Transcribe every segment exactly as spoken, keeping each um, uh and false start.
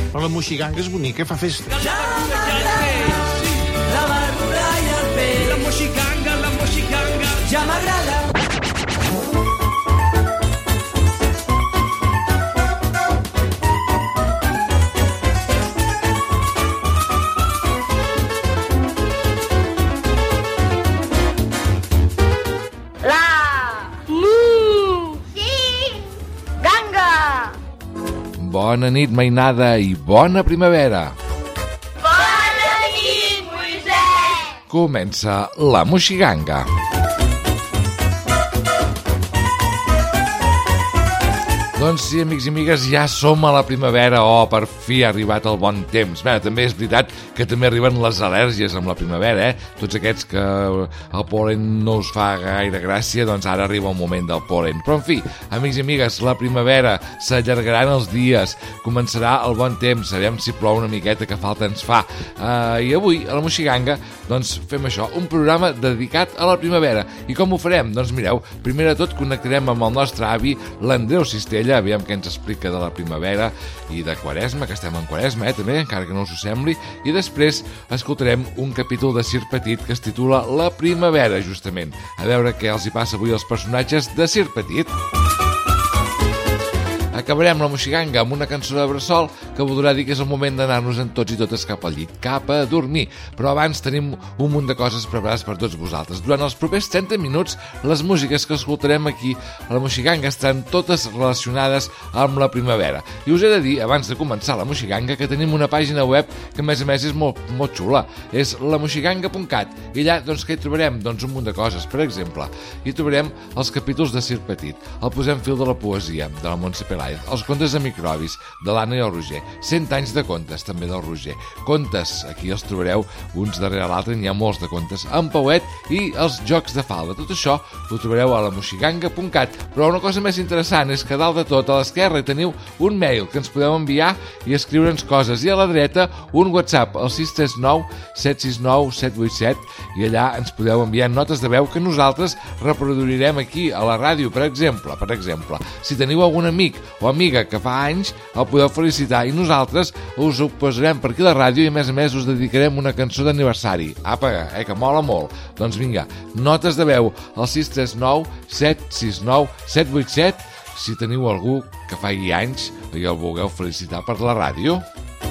Però la moixiganga és bonica, fa festa. La verdura i el peix. La moixiganga, la moixiganga. Ja m'agrada. Bona nit, mainada, i bona primavera. Bona nit, Moisès. Comença la moixiganga. Doncs sí, amics i amigues, ja som a la primavera. Oh, per fi ha arribat el bon temps. Bé, també és veritat que també arriben les al·lèrgies amb la primavera, eh? Tots aquests que el pol·len no us fa gaire gràcia, doncs ara arriba el moment del pol·len. Però, en fi, amics i amigues, la primavera, s'allargaran els dies, començarà el bon temps, sabem si plou una miqueta, que falta ens fa. Uh, I avui, a la moixiganga, doncs fem això, un programa dedicat a la primavera. I com ho farem? Doncs mireu, primer de tot connectarem amb el nostre avi, l'Andreu Cistella, aviam què ens explica de la primavera i de Quaresma, que estem en Quaresma, eh, també, encara que no us ho sembli, i després escoltarem un capítol de Sir Petit que es titula La primavera, justament. A veure què els hi passa avui als personatges de Sir Petit. Acabarem la moixiganga amb una cançó de bressol que voldrà dir que és el moment d'anar-nos en tots i totes cap al llit, cap a dormir. Però abans tenim un munt de coses preparades per tots vosaltres. Durant els propers trenta minuts, les músiques que escoltarem aquí a la moixiganga estan totes relacionades amb la primavera. I us he de dir, abans de començar la moixiganga, que tenim una pàgina web que, a més a més, és molt, molt xula. És la moixiganga punt cat. I allà, doncs, què hi trobarem? Doncs un munt de coses. Per exemple, hi trobarem els capítols de Sir Petit, el Posem fil de la poesia, de la Montse Pelaez, els contes de microbis, de l'Anna i el Roger, cent anys de contes, també del Roger, contes, aquí els trobareu uns darrere l'altre, n'hi ha molts de contes, en Pauet i els jocs de falda. Tot això ho trobareu a la moixiganga punt cat, però una cosa més interessant és que dalt de tot, a l'esquerra, teniu un mail que ens podeu enviar i escriure'ns coses, i a la dreta un WhatsApp, el sis tres nou set sis nou set vuit set, i allà ens podeu enviar notes de veu que nosaltres reproduirem aquí a la ràdio, per exemple. Per exemple, si teniu algun amic o amiga que fa anys, el podeu felicitar i nosaltres us ho posarem per aquí a la ràdio i a més a més us dedicarem una cançó d'aniversari. Apa, eh, que mola molt. Doncs vinga, notes de veu al sis tres nou set sis nou set vuit set si teniu algú que faci anys i el vulgueu felicitar per la ràdio.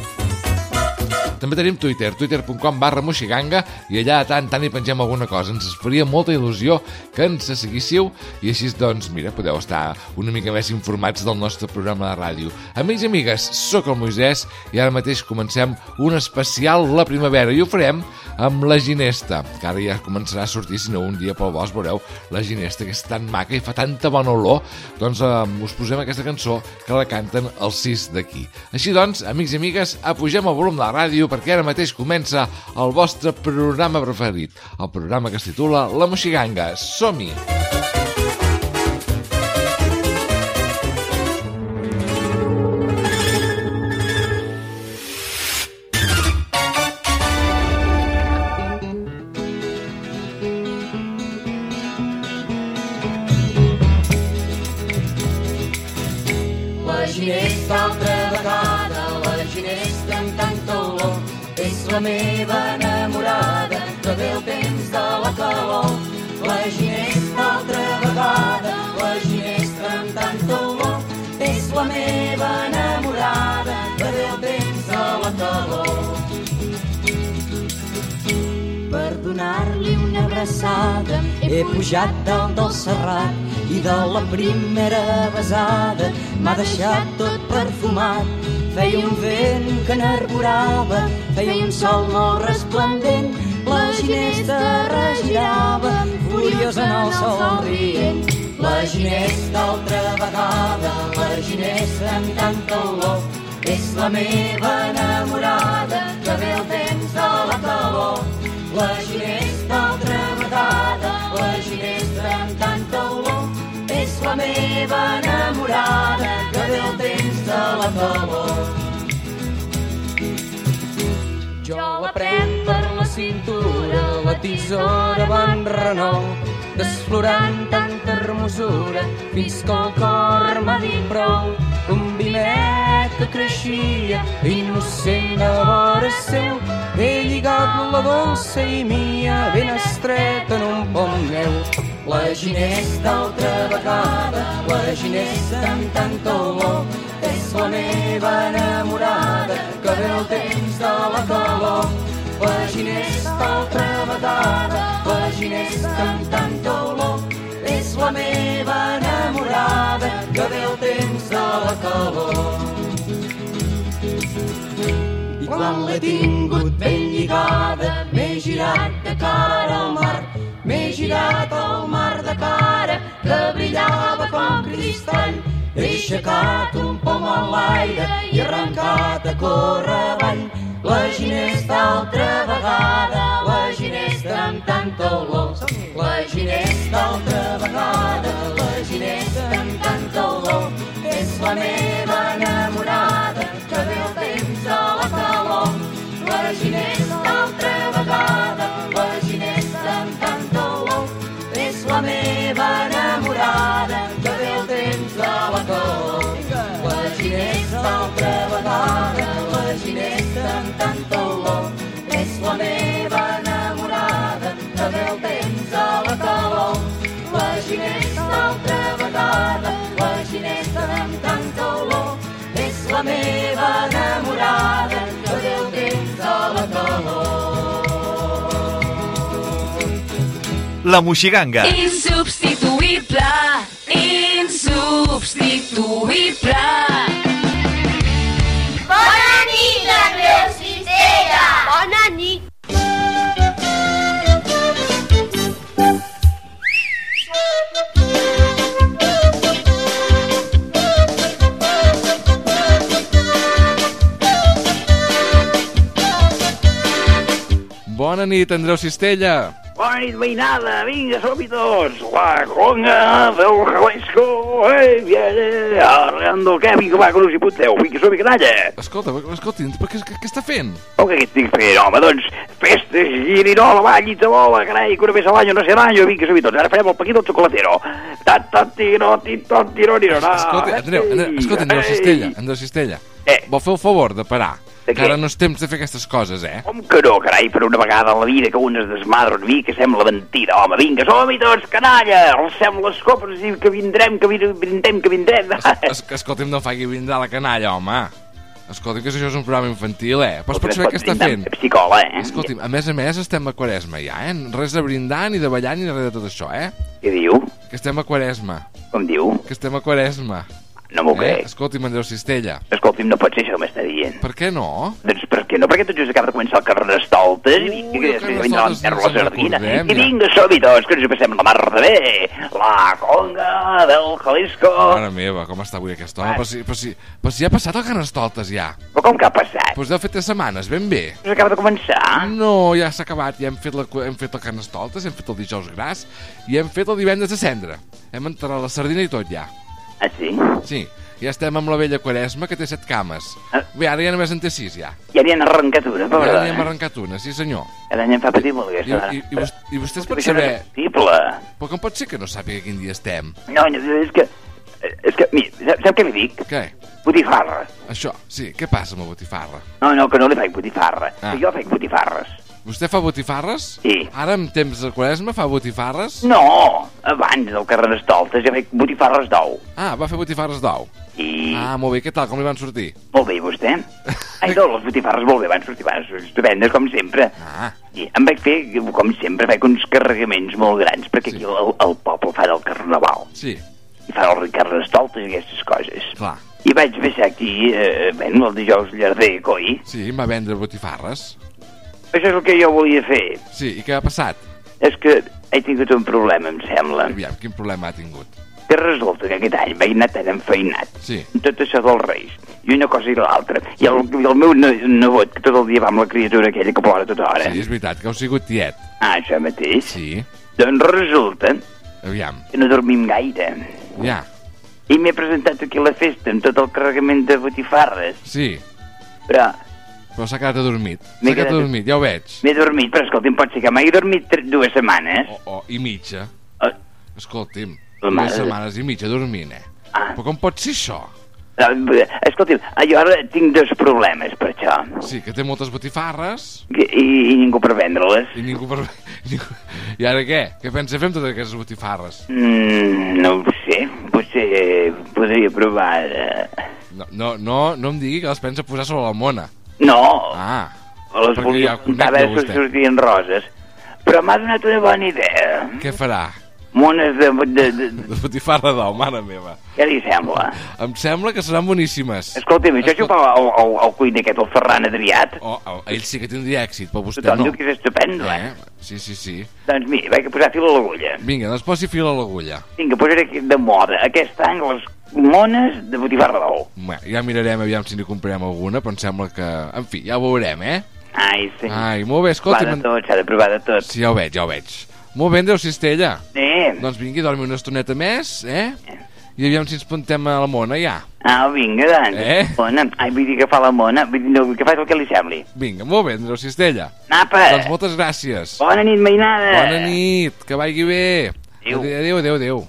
També tenim Twitter, twitter punt com barra moixiganga, i allà tant tant hi pengem alguna cosa. Ens faria molta il·lusió que ens seguíssiu i així, doncs, mira, podeu estar una mica més informats del nostre programa de ràdio. Amics i amigues, sóc el Moisès i ara mateix comencem un especial La primavera i ho farem amb la ginesta, que ara ja començarà a sortir, si no un dia pel bosc veureu la ginesta, que és tan maca i fa tanta bona olor. Doncs eh, us posem aquesta cançó que la canten els sis d'aquí. Així doncs, amics i amigues, apugem el volum de la ràdio perquè ara mateix comença el vostre programa preferit, el programa que es titula La moixiganga. Som-hi! La ginesta altra vegada, la ginesta amb tanta olor, és la meva enamorada, que ve el temps de la calor. La ginesta altra vegada, la ginesta amb tanta olor, és la meva enamorada, que ve el temps de la calor. Per donar-li una abraçada he pujat dalt del serrat i de la primera besada m'ha deixat tot perfumat. Feia un vent que n'arborava, feia un sol molt resplendent, la ginesta regirava, furiosa en el sol rient. La ginesta altra vegada, la ginesta amb tanta olor, és la meva enamorada, que ve el temps de la calor. La ginesta altra vegada, la ginesta amb tanta olor, és la meva enamorada, que ve el temps de la calor. Jo la prenc per la cintura, la tisora bon renou, desflorant tanta hermosura, fins que el cor m'ha dit prou. Un vimet que creixia, innocent de vora seu, he lligat la dolça i mia ben estreta en un pom meu. La Ginés d'altra vegada, la Ginés amb tanta olor, és la meva enamorada que ve el temps de la calor. La Ginés d'altra vegada, la Ginés amb tanta olor, és la meva enamorada que ve el temps de la calor. I quan l'he tingut ben lligada, m'he girat de cara al mar, m'he girat al mar de cara que brillava com cristall. He aixecat un pom a l'aire i arrencat a córrer avall. La Ginés d'altra vegada, la Ginés amb tanta olor. La Ginés d'altra vegada, la Ginés amb tanta olor, és la meva enamorada que ve el temps de la calor. La Ginés d'altra vegada, la Ginés amb tanta olor, és la meva enamorada que ve el temps de la calor. La Ginés d'altra vegada, la Ginés amb tanta olor, és la meva enamorada que ve el temps de la calor. La Ginés d'altra vegada, la Ginés amb tanta olor, és la meva enamorada que ve el temps de la calor. La Moixiganga. Insubstituïble, insubstituïble. Bona nit, Andreu Cistella. Bona nit. Bona nit, Andreu Cistella. Bona nit, veïnada, vinga, som-hi tots. La conga del Jalisco, eh, viene arreglando el què, vinga, va, que no s'hi poteu, vinga, som-hi, canalla. Escolta, escolta, per què, què està fent? Com que què estic fent, home, doncs, festa, girinola, ball i tabola, carai, que una vez al año no sé l'any, vinga, som-hi tots, ara farem el paquí del xocolatero. Ta ta tiro, tito, tiro, tiro, no. Escolta, Andreu, Andreu, escolta, Andreu Cistella, Andreu Cistella, Eh. vol fer el favor de parar? De Que què? ara no és temps de fer aquestes coses, eh? Com que no, carai, per una vegada a la vida que un es desmadra una mica, sembla mentida, home, vinga, som-hi tots, canalla, alcem les copes i que vindrem, que vindrem, que vindrem. Es, es, escolta'm, no em faci brindar la canalla, home. Escolta, que això és un programa infantil, eh? Però es pot saber què està fent? Psicola, eh? Escolti'm, a més a més estem a Quaresma ja, eh? Res de brindar, ni de ballar, ni de res de tot això, eh? Què diu? Que estem a Quaresma. Com diu? Que estem a Quaresma. No m'ho Eh? crec. Escolti'm, Andreu Cistella. Escolti'm, no pot ser això que m'està dient. Per què no? Doncs per què no? Perquè tot just acaba de començar el Carnestoltes i vinga, Ui, que el després vindrà Carnestoltes l'enterro a ens la en sardina. recordem, I ja. vinga, som-hi tots, que ens ho passem la mar de bé. La conga del Jalisco. Mare meva, com està avui aquest home? Però si, però si, però si ja ha passat el Carnestoltes, ja. Però com que ha passat? Doncs deu fer tres setmanes, ben bé. Doncs acaba de començar. No, ja s'ha acabat, ja hem fet, la, hem fet el Carnestoltes, hem fet el dijous gras i hem fet el divendres de cendra. Hem enterrat la sardina i tot, ja. Ah, sí? Sí, ja estem amb la vella Quaresma, que té set cames. Ah. Bé, ara ja només en té sis, ja. Ja n'hi han arrencat una, Ja pobra. n'hi hem arrencat una, sí senyor. Cada any em fa patir molt I, aquesta. i, i, vos- i vostè es pot Això no saber... és factible. Però com pot ser que no sàpiga quin dia estem? No, no, és que... És que, mira, sap, sap què li dic? Què? Botifarra. Això, sí, què passa amb la botifarra? No, no, que no li faig botifarra. Ah. Que jo faig botifarres. Vostè fa botifarres? Sí. Ara, en temps de Quaresma, fa botifarres? No, abans del Carnestoltes ja faig botifarres d'ou. Ah, va fer botifarres d'ou. I... Ah, molt bé, què tal, com li van sortir? Molt bé, i vostè? Ai, no, les botifarres molt bé, van sortir, van sortir estupendes, com sempre. Ah, I em vaig fer, com sempre, faig uns carregaments molt grans, perquè Sí. aquí el, el poble fa del Carnaval. sí, I fa el Carnestoltes i aquestes coses. clar. I vaig passar aquí, eh, bueno, el dijous llarder, coi. Sí, em va vendre botifarres. Això és el que jo volia fer. Sí, i què ha passat? És que he tingut un problema, em sembla. Aviam, quin problema ha tingut? Que resulta que aquest any vaig anar tan enfeinat. Sí. Tot això dels Reis. I una cosa i l'altra. I el, i el meu ne- nebot, que tot el dia va amb la criatura aquella que plora tota hora. Sí, és veritat, que heu sigut tiet. Ah, això mateix? Sí, Doncs resulta aviam, que no dormim gaire. ja, I m'he presentat aquí a la festa amb tot el carregament de botifarres. sí, Però però s'ha quedat adormit. M'he S'ha quedat quedat- adormit, ja ho veig. m'he dormit, però escolti'm, pot ser que m'hagi dormit tre- dues setmanes. Oh, oh, i mitja. Oh, Escolti'm, La dues mare de- setmanes i mitja dormint, eh? Ah. Però com pot ser això? Escolti'm, jo ara tinc dos problemes per això. Sí, que té moltes botifarres. I, i, i ningú per vendre-les. I ningú per... I ara què? Què pensa fer amb totes aquestes botifarres? Mm, no ho sé, potser podria provar... De... No, no, no, no em digui que les pensa posar sobre la mona. No, ah, les volia ja comptar a veure si sortien roses. Però m'ha donat una bona idea. Què farà? Mones de... De, de... de botifarra d'ou, mare meva. Què li sembla? Em sembla que seran boníssimes. Escolta'm, això Escol... xupava el, el, el cuiner aquest, el Ferran Adriat. Oh, oh, ell sí que tindria èxit, però vostè Tothom no. diu que és estupendo, eh? eh? Sí, sí, sí. Doncs mira, vaig a posar fil a l'agulla. Vinga, doncs posi fil a l'agulla. Vinga, posaré aquí de moda aquest any les mones de botifarra d'ou. Bé, ja mirarem aviam si n'hi comprarem alguna, però em sembla que... En fi, ja ho veurem, eh? Ai, sí. Ai, molt bé, escolta... Va de tot, s'ha de provar de tot. Sí, ja ho veig, ja ho veig. Molt bé, Andreu Cistella. Sí. Doncs vingui, dormi una estoneta més, eh? I aviam si ens pontem a la mona, ja. Ah, vinga, doncs. Eh? Mona. Ai, vull dir que fa la mona. Vull dir, no, que fas el que li sembli. Vinga, molt bé, Andreu Cistella. Apa! Doncs moltes gràcies. Bona nit, mainada. Bona nit, que vagi bé. Adéu. Adéu, adéu, adéu.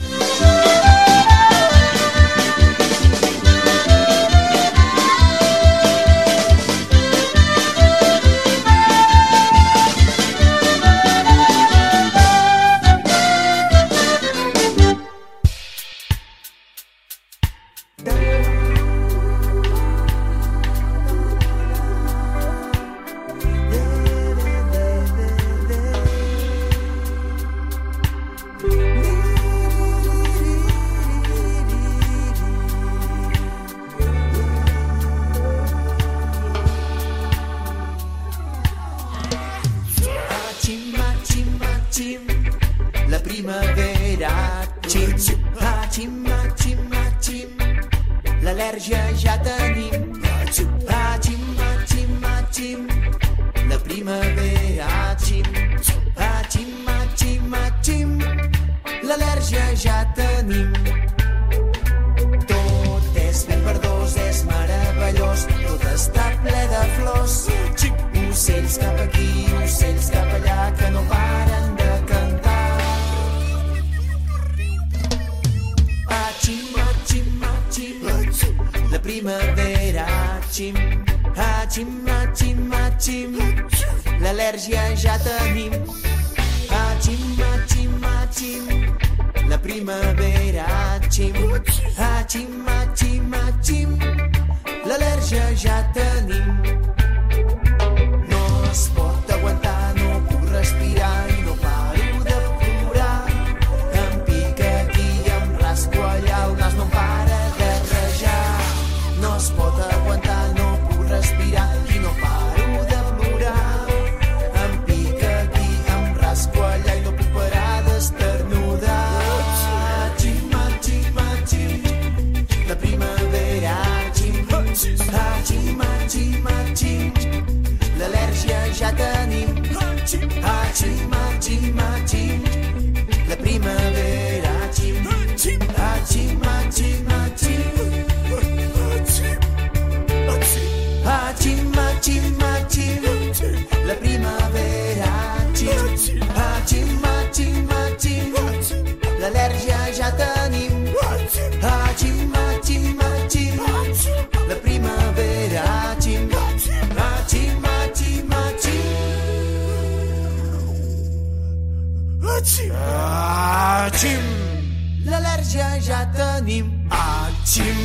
La primavera, xim, ah, xim, ah, xim, ah, xim. L'al·lèrgia ja tenim, ah, xim, ah, xim, ah, xim. La primavera, xim, ah, xim, ah, xim, ah, xim. L'al·lèrgia ja tenim. Tot és ben verdós, és meravellós, tot està ple de flors. Ocells cap aquí, ocells cap allà, que no paren de cantar. Achim, achim, achim, la primavera, achim, achim, achim, achim, l'al·lèrgia ja tenim. Achim, achim, achim, la primavera, achim, achim, achim, achim, l'al·lèrgia ja tenim. No es pot aguantar, no puc respirar i no paro de plorar. Em pica aquí, em rasco allà, el nas no em para de rajar. No es pot aguantar, no puc respirar i no paro de plorar. Em pica aquí, em rasco allà i no puc parar d'esternudar. Achim, achim, achim, la primavera, achim, achim, achim, achim, l'al·lèrgia ja tenim. Achim, achim, achim, la primavera, achim, achim, achim, achim, achim, achim, achim, la primavera, achim, achim, achim, achim, l'al·lèrgia ja tenim. Achim, achim, achim, la primavera, achim, achim, achim, achim. Achim, achim, l'al·lèrgia ja tenim. Achim.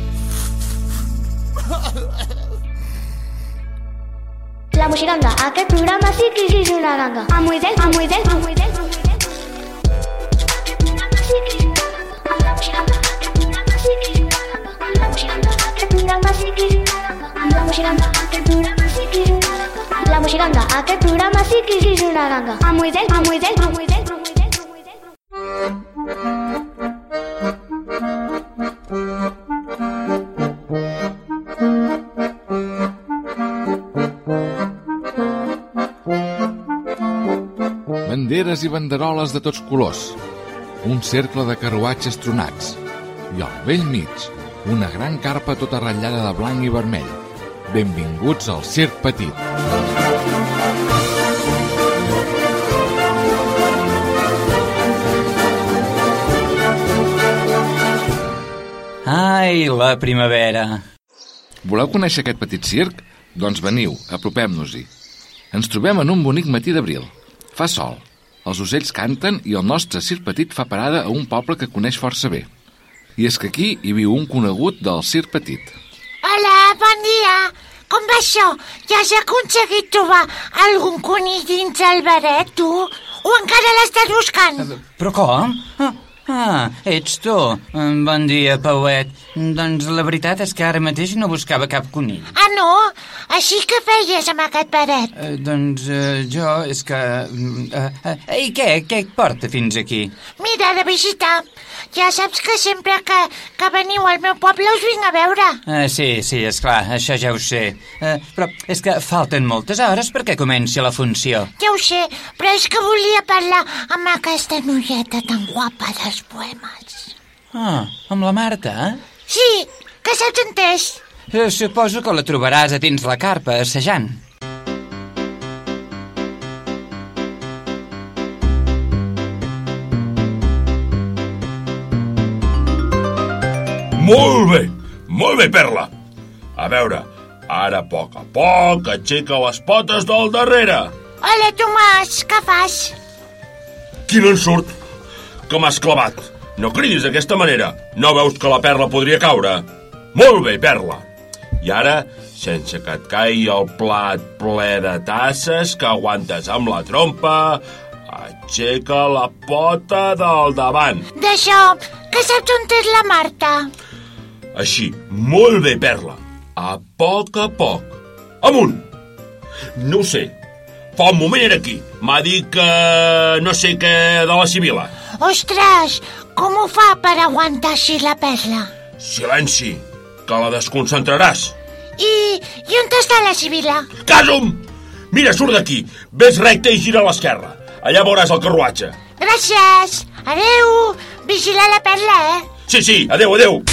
La Moixiganga, aquest programa sí que és una ganga. A Moisés, a Moisés, a Moisés, a Moisés. Sí que és una ganga. La Moixiganga, aquest programa sí que és una ganga. La Moixiganga, aquest programa sí que és una ganga. La Moixiganga, aquest programa sí que és una ganga. La Moixiganga, aquest programa sí que és una ganga. A Moisés, a Moisés, a Moisés, a Moisés, a Moisés. Banderes i banderoles de tots colors, un cercle de carruatges tronats i al vell mig una gran carpa tota ratllada de blanc i vermell. Benvinguts al Circ Petit. Ai, la primavera. Voleu conèixer aquest petit circ? Doncs veniu, apropem-nos-hi. Ens trobem en un bonic matí d'abril. Fa sol, els ocells canten i el nostre circ petit fa parada a un poble que coneix força bé. I és que aquí hi viu un conegut del circ petit. Hola, bon dia. Com va això? Ja has aconseguit trobar algun conill dins el baret, tu? O encara l'estàs buscant? Però com? Ah, ah, ets tu. Bon dia, Pauet. Doncs la veritat és que ara mateix no buscava cap conill. Ah, no? Així que feies amb aquest baret? Eh, doncs eh, jo és que... Eh, eh, I què? Què et porta fins aquí? Mira, de visitar. Ja saps que sempre que, que veniu al meu poble us vinc a veure. Eh, sí, sí, esclar, això ja ho sé. Eh, però és que falten moltes hores perquè comenci la funció. Ja ho sé, però és que volia parlar amb aquesta noieta tan guapa dels poemes. Ah, amb la Marta, eh? Sí, que saps entès? Eh, suposo que la trobaràs a dins la carpa, assajant. Molt bé, molt bé, Perla. A veure, ara a poc a poc aixeca les potes del darrere. Hola, Tomàs, què fas? Quin ensurt, que m'has clavat. No cridis d'aquesta manera. No veus que la Perla podria caure? Molt bé, Perla. I ara, sense que et caigui el plat ple de tasses que aguantes amb la trompa, aixeca la pota del davant. D'això, que saps on és la Marta? Així, molt bé, Perla. A poc a poc. Amunt. No ho sé. Fa un moment era aquí. M'ha dit que no sé què de la Sibila. Ostres, com ho fa per aguantar així la Perla? Silenci, que la desconcentraràs. I, i on està la Sibila? Casum! Mira, surt d'aquí. Ves recte i gira a l'esquerra. Allà veuràs el carruatge. Gràcies. Adéu. Vigila la Perla, eh? Sí, sí, adéu, adéu.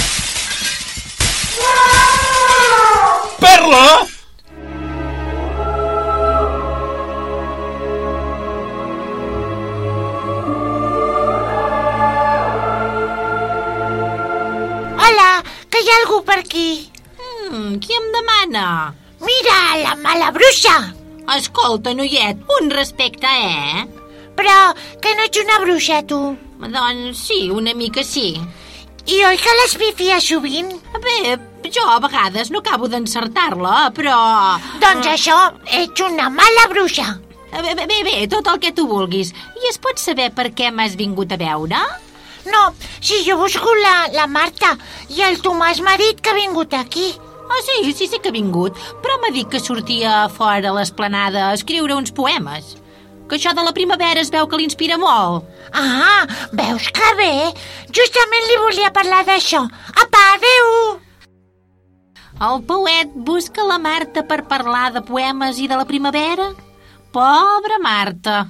Perla! Hola, que hi ha algú per aquí. Mm, qui em demana? Mira, la mala bruixa. Escolta, noiet, un respecte, eh? Però que no ets una bruixa, tu. Doncs sí, una mica sí. I oi que les pifies sovint? Bé, jo a vegades no acabo d'encertar-la, però... Doncs això, ets una mala bruixa. Bé, bé, bé, tot el que tu vulguis. I es pot saber per què m'has vingut a veure? No, si jo busco la, la Marta i el Tomàs m'ha dit que ha vingut aquí. Ah, sí, sí, sí que ha vingut, però m'ha dit que sortia fora a l'esplanada a escriure uns poemes. Que això de la primavera es veu que l'inspira molt. Ah, veus que bé? Justament li volia parlar d'això. Apa, adéu! El Pauet busca la Marta per parlar de poemes i de la primavera? Pobra Marta!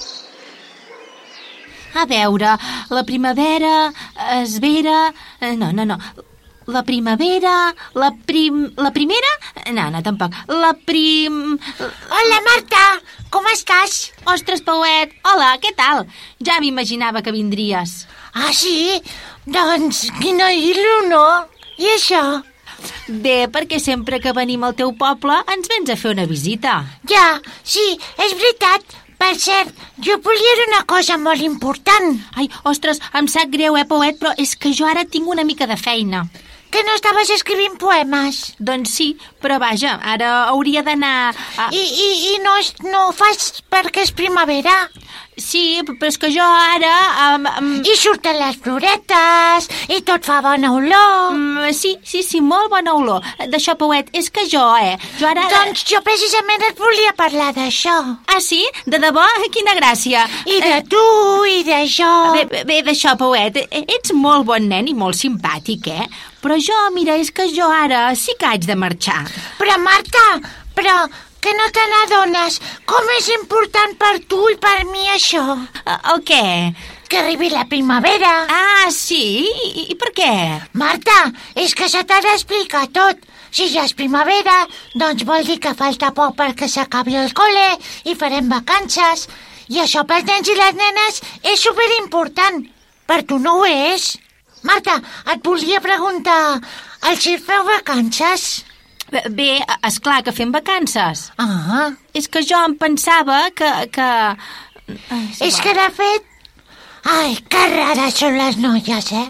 A veure, la primavera es vera... No, no, no... La primavera... La prim... La primera? No, no, tampoc. La prim... Hola, Marta! Com estàs? Ostres, Pauet! Hola, què tal? Ja m'imaginava que vindries. Ah, sí? Doncs quina il·lu, no? I això? Bé, perquè sempre que venim al teu poble ens vens a fer una visita. Ja, sí, és veritat. Per cert, jo volia dir una cosa molt important. Ai, ostres, em sap greu, eh, Pauet, però és que jo ara tinc una mica de feina. Que no estaves escrivint poemes? Doncs sí, però vaja, ara hauria d'anar... A... I, i, i no, no ho fas perquè és primavera? Sí, però és que jo ara... Um, um... I surten les floretes, i tot fa bona olor. Um, sí, sí, sí, molt bona olor. D'això, Pauet, és que jo, eh? Jo ara... Doncs jo precisament et volia parlar d'això. Ah, sí? De debò? Quina gràcia. I de tu, i d'això. Bé, bé d'això, Pauet, ets molt bon nen i molt simpàtic, eh? Però jo, mira, és que jo ara sí que haig de marxar. Però, Marta, però que no te n'adones com és important per tu i per mi això. El què? Que arribi la primavera. Ah, sí? I, i per què? Marta, és que se t'ha d'explicar tot. Si ja és primavera, doncs vol dir que falta poc perquè s'acabi el col·le i farem vacances. I això pels nens i les nenes és superimportant. Per tu no ho és? Marta, et volia preguntar, al circ feu vacances? Bé, esclar que fem vacances. Ah. És que jo em pensava que... que... Ai, és que de fet... Ai, que rares són les noies, eh?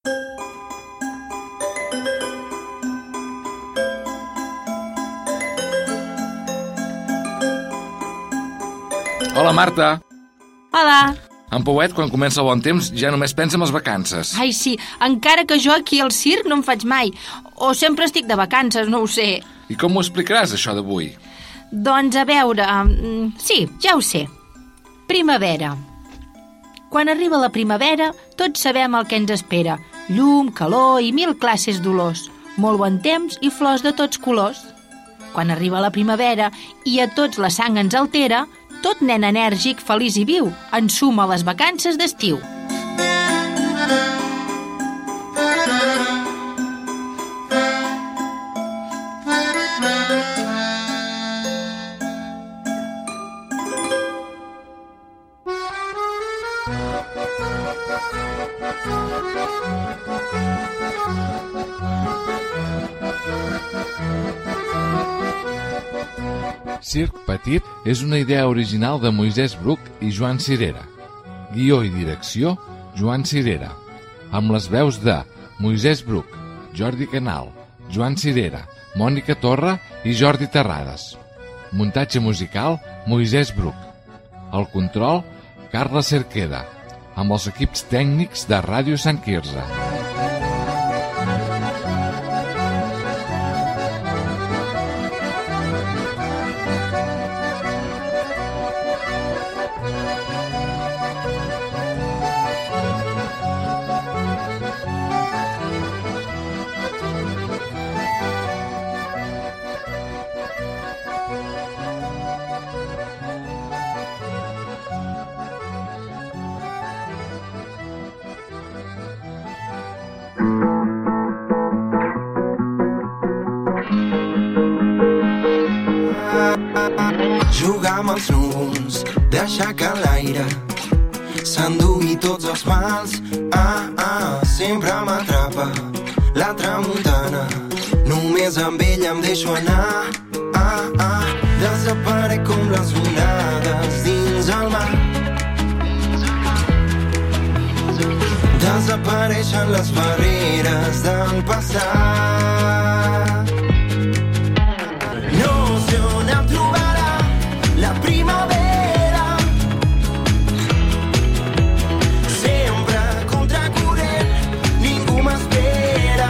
Hola, Marta. Hola. En Pauet, quan comença el bon temps, ja només pensa en les vacances. Ai, sí, encara que jo aquí al circ no en faig mai. O sempre estic de vacances, no ho sé. I com m'ho explicaràs, això d'avui? Doncs, a veure... Sí, ja ho sé. Primavera. Quan arriba la primavera, tots sabem el que ens espera. Llum, calor i mil classes d'olors. Molt bon temps i flors de tots colors. Quan arriba la primavera i a tots la sang ens altera, tot nen enèrgic, feliç i viu ensuma les vacances d'estiu. Circ Petit és una idea original de Moisès Bruc i Joan Cirera. Guió i direcció, Joan Cirera. Amb les veus de Moisès Bruc, Jordi Canal, Joan Cirera, Mònica Torra i Jordi Terrades. Muntatge musical, Moisès Bruc. El control, Carla Cerqueda. Amb els equips tècnics de Ràdio Sant Quirze. Jugar amb els núvols, deixar que l'aire s'endugui tots els mals. Ah, ah, sempre m'atrapa la tramuntana, només amb ella em deixo anar. Ah, ah, desaparec com les onades dins el mar. Desapareixen les barreres del passat. No sé on em trobarà la primavera, sempre contracorrent, ningú m'espera.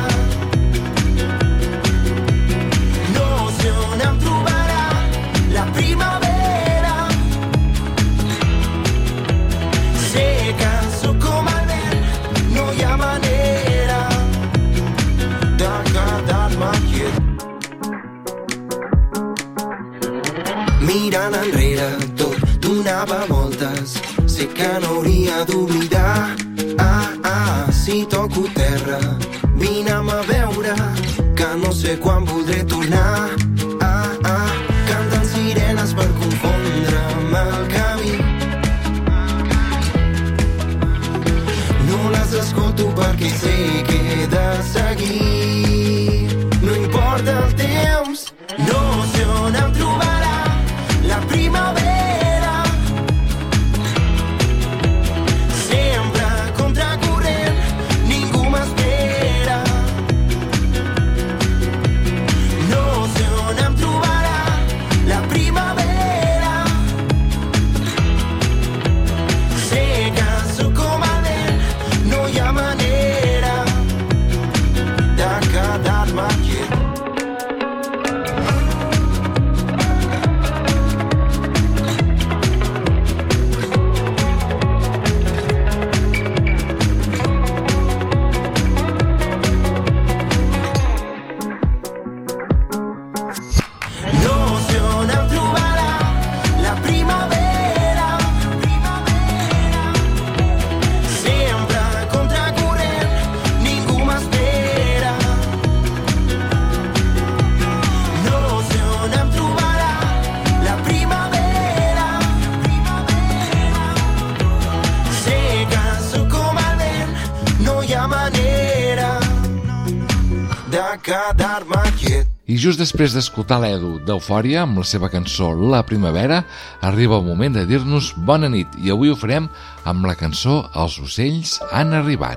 No sé on em trobarà la primavera, sé que sóc com el vent, no hi ha manera de quedar-me quiet. Mirant enrere tot donava voltes, sé que no hauria d'oblidar. Ah, ah, si toco terra, vine'm a veure, que no sé quan voldré tornar. Ah, ah, canten sirenes per confondre'm el camí. No les escolto perquè sé que he de seguir. No importa el temps, no sé on em trobarà la primavera, sempre contracorrent, ningú m'espera. No sé on quedar-me quiet. I just després d'escoltar l'Edu d'Eufòria amb la seva cançó La Primavera, arriba el moment de dir-nos bona nit i avui ho farem amb la cançó Els ocells han arribat.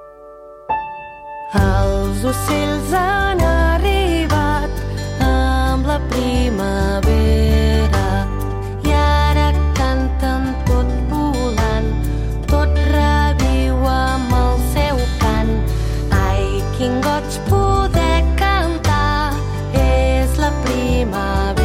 Els ocells han arribat amb la primavera i ara canten tot volant, tot reviu amb el seu cant. Ai, quin goig poder cantar, és la primavera.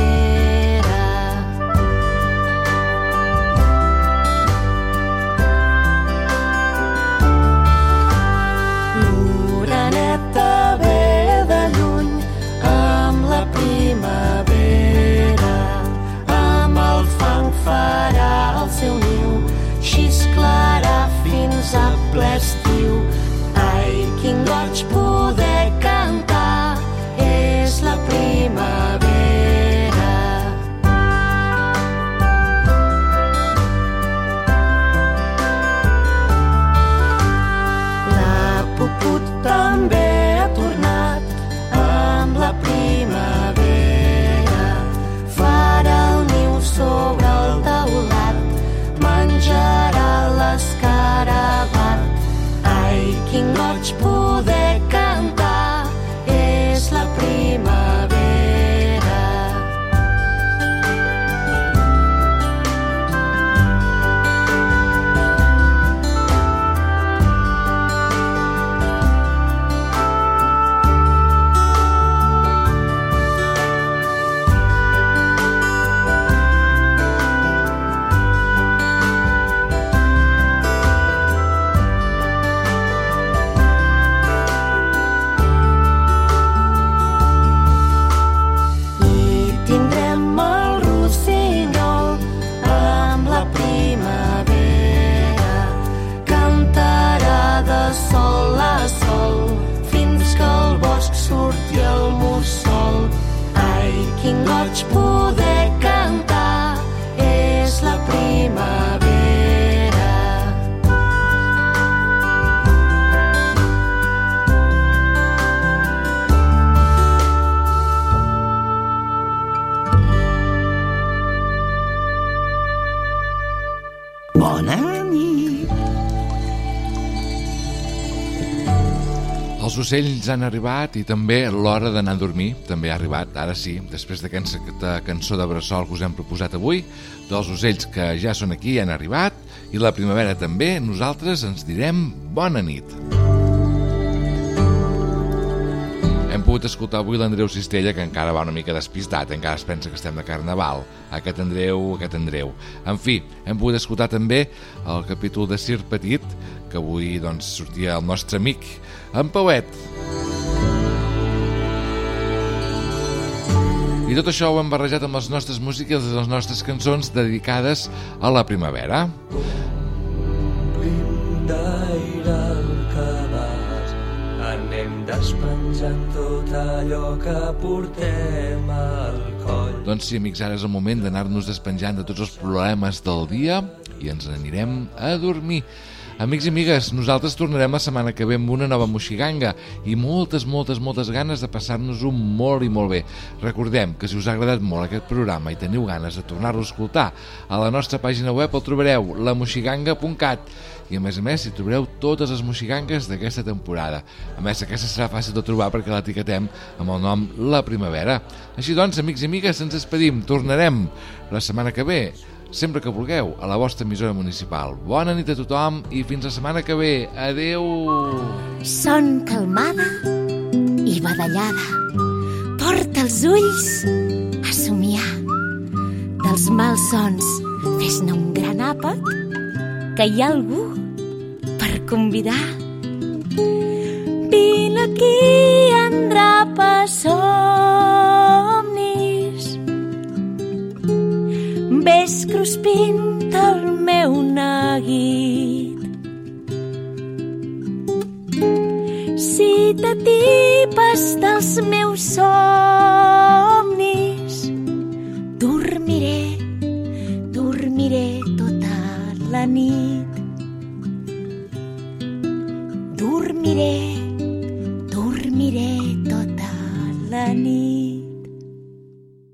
L'oreneta ve de lluny amb la primavera, amb el fang farà el seu niu, xisclarà fins a ple estiu. Ai, quin goig poder cantar, és la primavera. La puput també ha tornat amb la primavera, farà el niu sobre el teulat, menjarà l'escarabat. Ai, quin goig poder cantar, és la primavera. I tindrem el rossinyol amb la primavera, cantarà de sol a sol fins que al bosc surti el mussol. Ai, quin goig poder cantar, és la primavera. Bona nit. Els ocells han arribat i també l'hora d'anar a dormir també ha arribat, ara sí, després d'aquesta cançó de bressol que us hem proposat avui, dels ocells que ja són aquí han arribat i la primavera també, nosaltres ens direm bona nit. Hem pogut escoltar avui l'Andreu Cistella, que encara va una mica despistat, encara es pensa que estem de Carnaval. Aquest Andreu, aquest Andreu. En fi, hem pogut escoltar també el capítol de Sir Petit, que avui doncs, sortia el nostre amic, en Pauet. I tot això ho hem barrejat amb les nostres músiques i les nostres cançons dedicades a la primavera. D'aire al cabàs, anem despenjant tot allò que portem al coll. Doncs sí, amics, ara és el moment d'anar-nos despenjant de tots els problemes del dia i ens anirem a dormir. Amics i amigues, nosaltres tornarem la setmana que ve amb una nova moixiganga i moltes, moltes, moltes ganes de passar-nos-ho molt i molt bé. Recordem que si us ha agradat molt aquest programa i teniu ganes de tornar-lo a escoltar, a la nostra pàgina web el trobareu, la moixiganga punt cat, i a més a més hi trobareu totes les moixigangues d'aquesta temporada. A més, aquesta serà fàcil de trobar perquè l'etiquetem amb el nom La Primavera. Així doncs, amics i amigues, ens despedim. Tornarem la setmana que ve, sempre que vulgueu, a la vostra emissora municipal. Bona nit a tothom i fins la setmana que ve. Adeu! Son calmada i badallada, porta els ulls a somiar. Dels malsons fes-ne un gran àpat, que hi ha algú per convidar. Vine aquí, endrapa somnis, ves cruspint el meu neguit. Si t'atipes dels meus somnis,